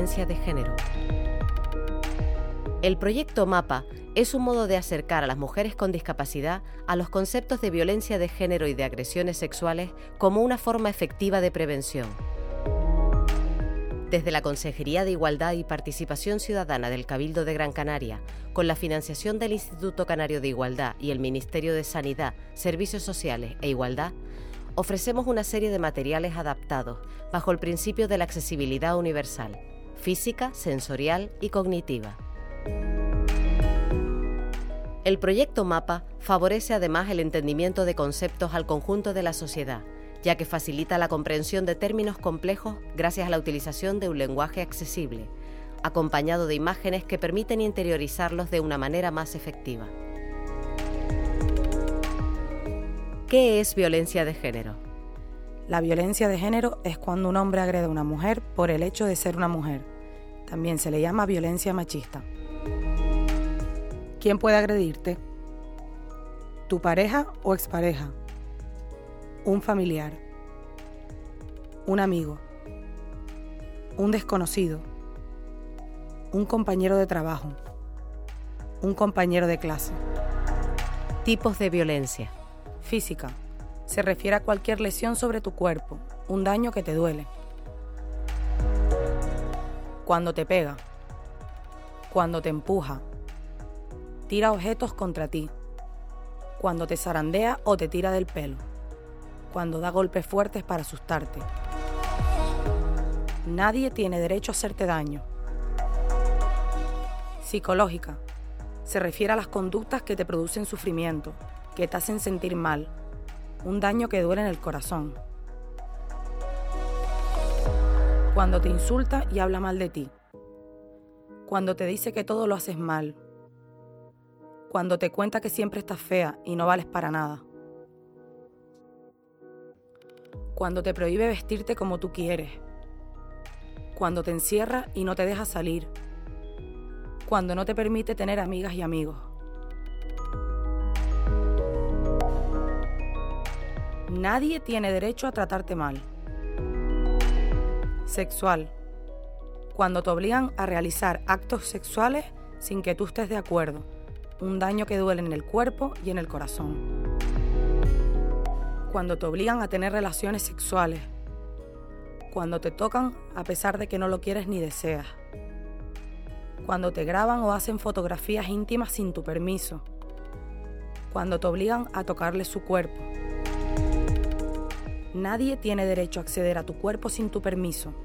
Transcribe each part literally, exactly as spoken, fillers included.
violencia de género. El proyecto MAPA es un modo de acercar a las mujeres con discapacidad a los conceptos de violencia de género y de agresiones sexuales como una forma efectiva de prevención. Desde la Consejería de Igualdad y Participación Ciudadana del Cabildo de Gran Canaria, con la financiación del Instituto Canario de Igualdad y el Ministerio de Sanidad, Servicios Sociales e Igualdad, ofrecemos una serie de materiales adaptados bajo el principio de la accesibilidad universal, física, sensorial y cognitiva. El proyecto MAPA favorece además el entendimiento de conceptos al conjunto de la sociedad, ya que facilita la comprensión de términos complejos gracias a la utilización de un lenguaje accesible, acompañado de imágenes que permiten interiorizarlos de una manera más efectiva. ¿Qué es violencia de género? La violencia de género es cuando un hombre agrede a una mujer por el hecho de ser una mujer. También se le llama violencia machista. ¿Quién puede agredirte? ¿Tu pareja o expareja? Un familiar, un amigo, un desconocido, un compañero de trabajo, un compañero de clase. Tipos de violencia. Física. Se refiere a cualquier lesión sobre tu cuerpo, un daño que te duele. Cuando te pega, cuando te empuja, tira objetos contra ti, cuando te zarandea o te tira del pelo, cuando da golpes fuertes para asustarte. Nadie tiene derecho a hacerte daño. Psicológica. Se refiere a las conductas que te producen sufrimiento, que te hacen sentir mal, un daño que duele en el corazón. Cuando te insulta y habla mal de ti. Cuando te dice que todo lo haces mal. Cuando te cuenta que siempre estás fea y no vales para nada. Cuando te prohíbe vestirte como tú quieres. Cuando te encierra y no te deja salir. Cuando no te permite tener amigas y amigos. Nadie tiene derecho a tratarte mal. Sexual. Cuando te obligan a realizar actos sexuales sin que tú estés de acuerdo. Un daño que duele en el cuerpo y en el corazón. Cuando te obligan a tener relaciones sexuales. Cuando te tocan a pesar de que no lo quieres ni deseas. Cuando te graban o hacen fotografías íntimas sin tu permiso. Cuando te obligan a tocarle su cuerpo. Nadie tiene derecho a acceder a tu cuerpo sin tu permiso.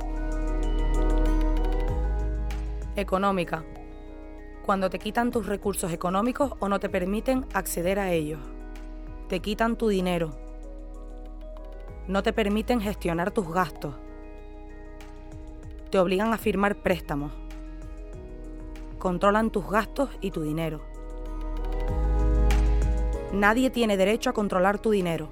Económica. Cuando te quitan tus recursos económicos o no te permiten acceder a ellos. Te quitan tu dinero. No te permiten gestionar tus gastos. Te obligan a firmar préstamos. Controlan tus gastos y tu dinero. Nadie tiene derecho a controlar tu dinero.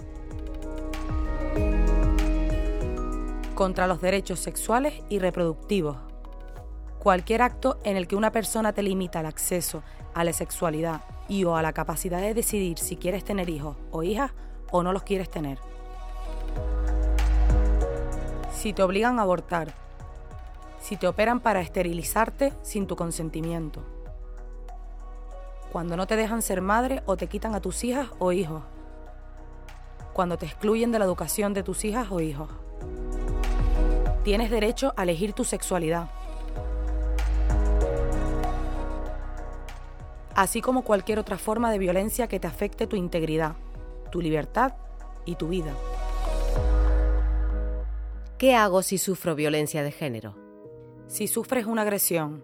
Contra los derechos sexuales y reproductivos. Cualquier acto en el que una persona te limita el acceso a la sexualidad y o a la capacidad de decidir si quieres tener hijos o hijas o no los quieres tener. Si te obligan a abortar. Si te operan para esterilizarte sin tu consentimiento. Cuando no te dejan ser madre o te quitan a tus hijas o hijos. Cuando te excluyen de la educación de tus hijas o hijos. Tienes derecho a elegir tu sexualidad. Así como cualquier otra forma de violencia que te afecte tu integridad, tu libertad y tu vida. ¿Qué hago si sufro violencia de género? Si sufres una agresión.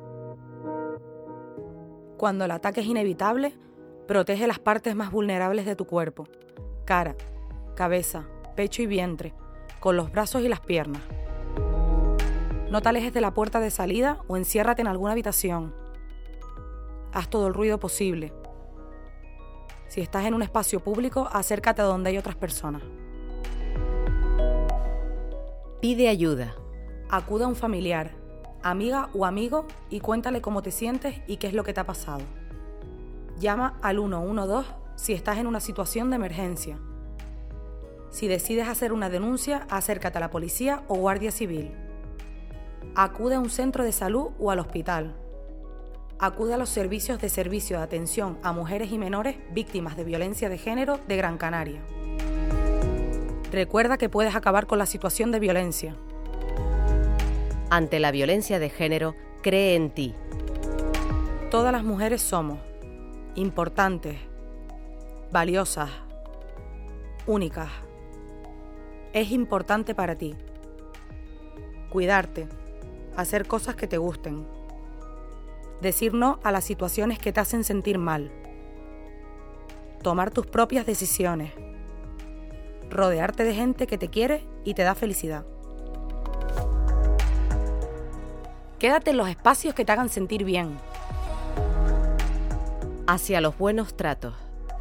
Cuando el ataque es inevitable, protege las partes más vulnerables de tu cuerpo: cara, cabeza, pecho y vientre, con los brazos y las piernas. No te alejes de la puerta de salida o enciérrate en alguna habitación. Haz todo el ruido posible. Si estás en un espacio público, acércate a donde hay otras personas. Pide ayuda. Acude a un familiar, amiga o amigo y cuéntale cómo te sientes y qué es lo que te ha pasado. Llama al uno uno dos si estás en una situación de emergencia. Si decides hacer una denuncia, acércate a la policía o guardia civil. Acude a un centro de salud o al hospital. Acude a los servicios de servicio de atención a mujeres y menores víctimas de violencia de género de Gran Canaria. Recuerda que puedes acabar con la situación de violencia. Ante la violencia de género, cree en ti. Todas las mujeres somos importantes, valiosas, únicas. Es importante para ti cuidarte, hacer cosas que te gusten, decir no a las situaciones que te hacen sentir mal, tomar tus propias decisiones, rodearte de gente que te quiere y te da felicidad. Quédate en los espacios que te hagan sentir bien. Hacia los buenos tratos.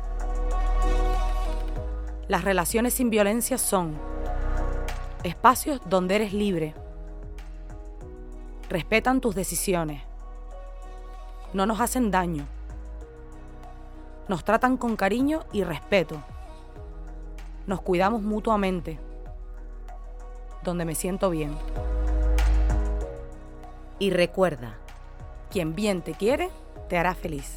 Las relaciones sin violencia son espacios donde eres libre. Respetan tus decisiones. No nos hacen daño. Nos tratan con cariño y respeto. Nos cuidamos mutuamente. Donde me siento bien. Y recuerda, quien bien te quiere, te hará feliz.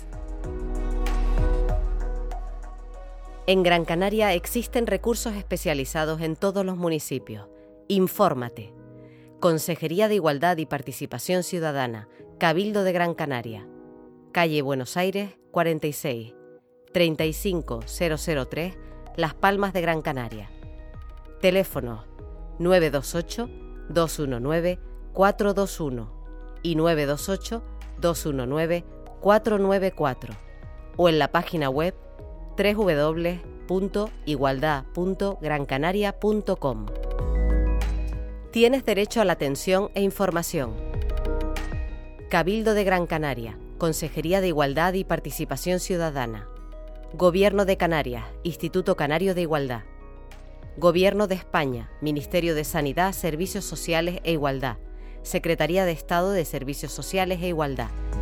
En Gran Canaria existen recursos especializados en todos los municipios. Infórmate. Consejería de Igualdad y Participación Ciudadana, Cabildo de Gran Canaria. Calle Buenos Aires, cuarenta y seis, treinta y cinco mil tres, Las Palmas de Gran Canaria. Teléfono nueve dos ocho, dos uno nueve, cuatro dos uno y nueve dos ocho, dos uno nueve, cuatro nueve cuatro o en la página web doble u doble u doble u punto igualdad punto gran canaria punto com. Tienes derecho a la atención e información. Cabildo de Gran Canaria, Consejería de Igualdad y Participación Ciudadana. Gobierno de Canarias, Instituto Canario de Igualdad. Gobierno de España, Ministerio de Sanidad, Servicios Sociales e Igualdad. Secretaría de Estado de Servicios Sociales e Igualdad.